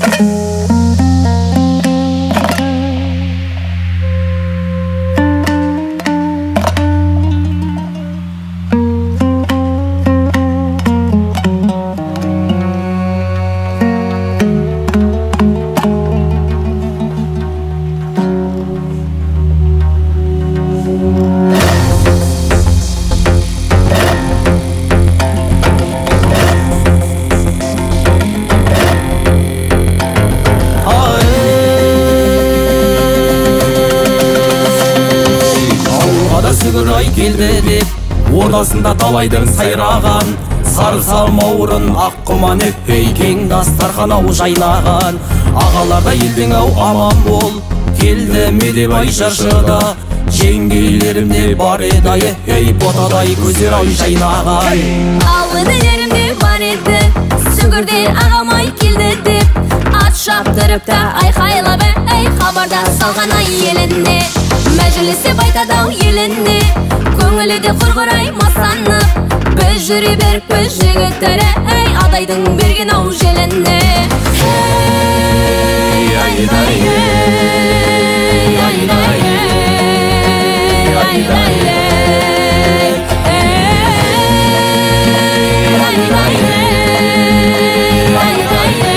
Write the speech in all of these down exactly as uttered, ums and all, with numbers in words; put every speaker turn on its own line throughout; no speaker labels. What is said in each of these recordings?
келді деп ордасында талайдың сайраған, сары самаурын ақ құман өппей кең дастархан ау жайнаған. Ағаларда елдің ау аман бол, келді ме деп ай шаршыда, жеңгейлерімде бар еді ей ботадай көздер ау жайнаған.
Ал інілерімде бар еді, сүгірде ағамай келді деп, ат шаптырып та айқайлап ей хабарда салған ай елінде. Мәжілісі байтадау елінде, көңілі де құрғырай масанып, біз жүре беріп біз жігіттері ей адайдың берген ау желінде. Ей айдай ей айдай ей айдай ей айдай ей айдай ей.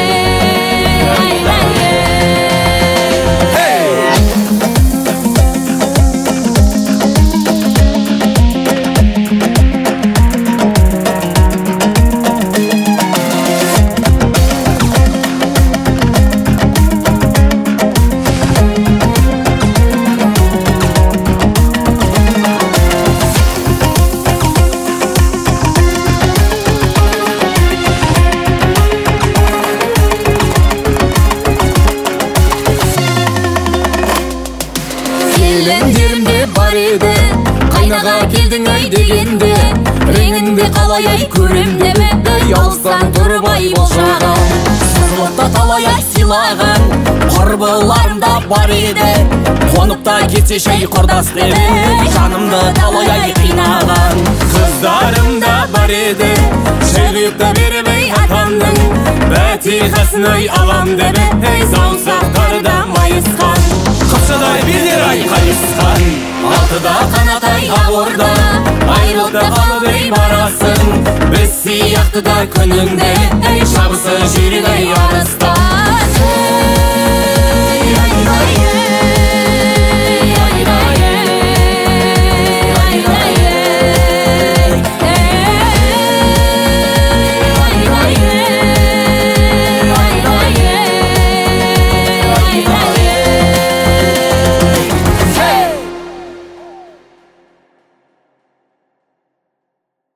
Келіндерімде бар еді, қайнаға келдің ай дегенде, реңінде қалай ай көрем деме, ей алыстан тұрып ай болжаған. Сызылыпта талай ай сыйлаған, құрбыларымда бар еді, қоныпта кетсе шай құрдас деме, жанымды талай ай қинаған. Қыздарымда бар еді, шәйлепті беріп ей атамның, бәтиқасын ай алам деме, ей заңсақтарда майысқан. Қапшадай белдер ай қайысқан, алтыда қанатай ақ орда, айрылды қалып ей барасың, біз сияқты да күніңде, ей шабысы жүрек ай